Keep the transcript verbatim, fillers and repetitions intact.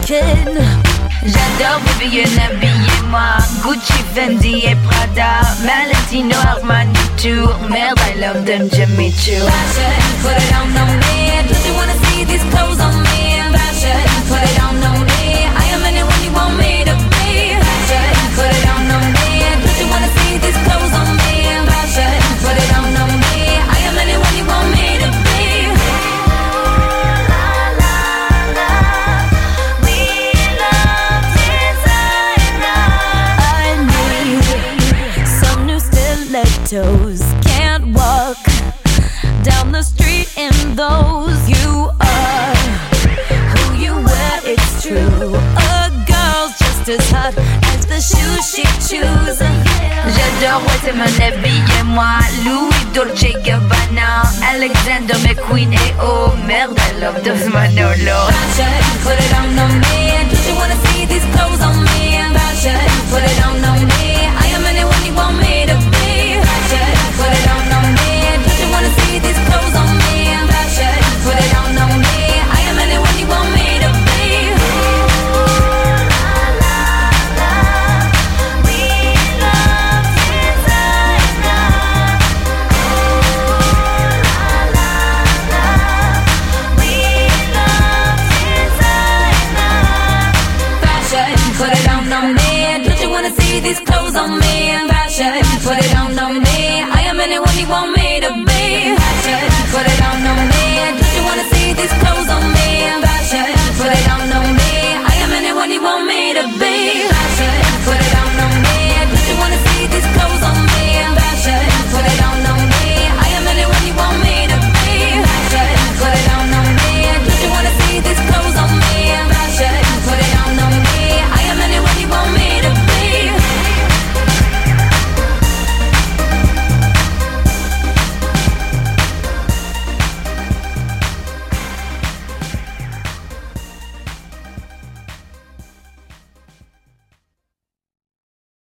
Birkin. J'adore Vivienne, habillez-moi Gucci, Fendi et Prada, Valentino, Armani, Tour. Merde, I love them, Jimmy Choo. Fashion, put it on, on me. Don't you wanna see these clothes on me? Fashion, put it on, on me. I am anyone you want me to be. Fashion, put it on, on me. Don't you wanna see these clothes on me? Fashion, put it on, on me. I am anyone you want me to be. Toes. Can't walk down the street in those. You are who you were, it's true. A girl's just as hot as the shoes she chooses. J'adore, ouais, c'est mon habillez-moi. Louis, Dolce Gabbana, Alexander McQueen et oh merde, I love those Manolo. Fashion, put it on, on me.